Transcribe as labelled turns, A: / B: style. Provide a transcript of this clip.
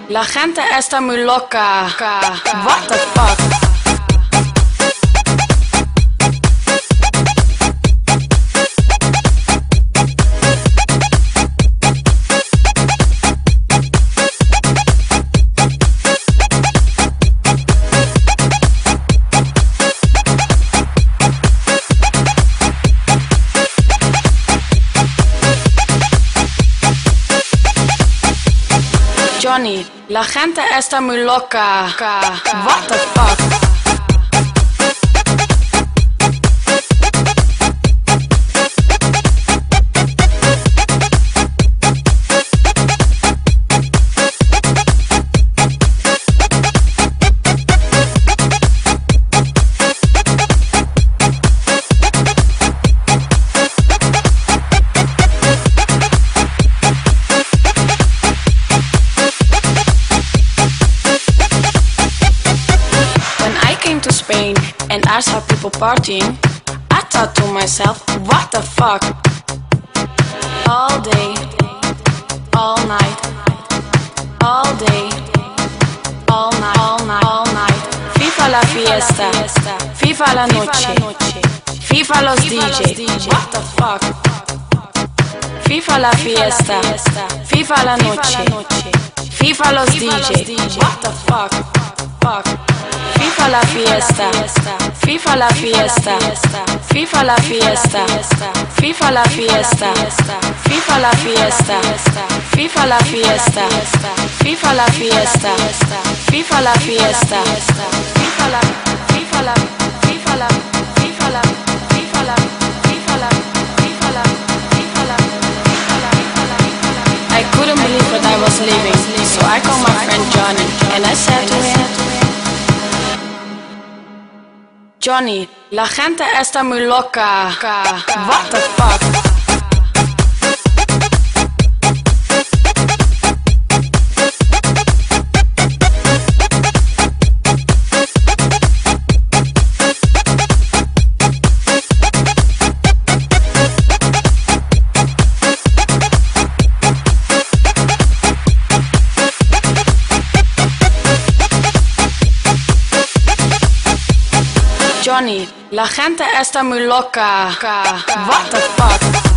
A: la gente está muy loca. What the fuck? Johnny, la gente está muy loca. What the fuck? Spain and I saw people partying, I thought to myself, what the fuck? All day, all night, all day, all night, all night, all night. FIFA la fiesta, FIFA la noche, FIFA los DJs, what the fuck? FIFA la fiesta, FIFA la noche, FIFA los DJs, what the fuck? FIFA la fiesta, FIFA la fiesta, FIFA la fiesta, FIFA la fiesta, FIFA la fiesta, FIFA la fiesta, FIFA la fiesta, FIFA la fiesta, FIFA la, FIFA la, FIFA la, FIFA la, FIFA la, FIFA la, FIFA la, FIFA la, I couldn't believe that I was leaving, so I called my friend Johnny and I said to him, Johnny, la gente está muy loca. What the fuck? Johnny, la gente está muy loca. What the fuck?